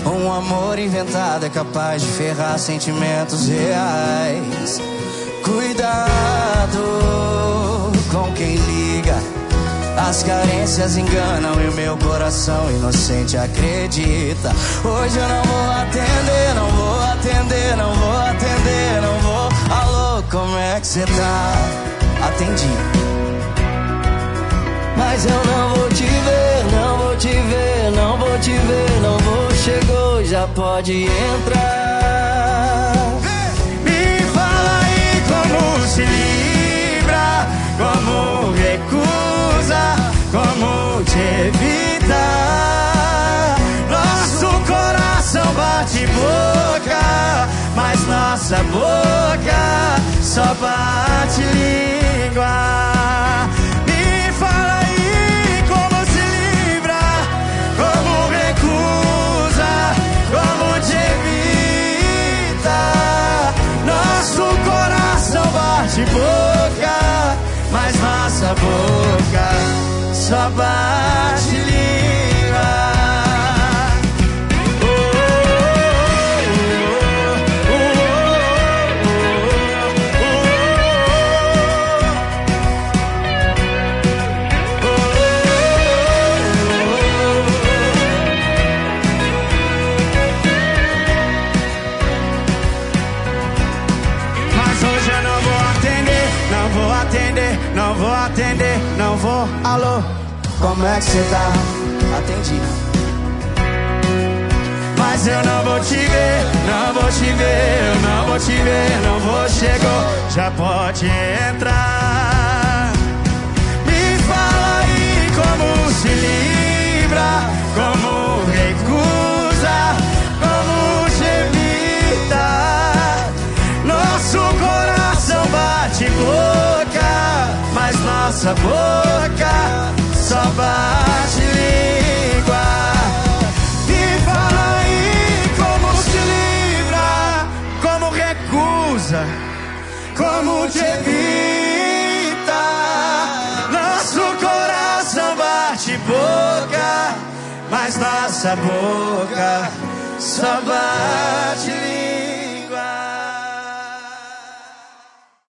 Um amor inventado é capaz de ferrar sentimentos reais. Cuidado com quem liga. As carências enganam e o meu coração inocente acredita. Hoje eu não vou atender, não vou atender, não vou atender, não vou. Alô, como é que cê tá? Atendi. Mas eu não vou te ver, não vou te ver, não vou te ver, não vou. Chegou, já pode entrar. Me fala aí como se livra, como recusa, como te evitar. Nosso coração bate boca, mas nossa boca só bate língua. Me fala aí como se livra, como recusa, como te evita. Nosso coração bate boca, mas nossa boca só bate língua. Mas hoje eu não vou atender, não vou atender, não vou atender, não vou. Alô, Como é que cê tá? Atendi. mas eu não vou te ver, não vou te ver, eu não vou te ver, não vou. Chegou, já pode entrar. Me fala aí como se livra, como recusa, como te evita. Nosso coração bate boca, mas nossa boca só bate língua. Me fala aí como se livra, como recusa, como te evita. Nosso coração bate boca, mas nossa boca só bate língua.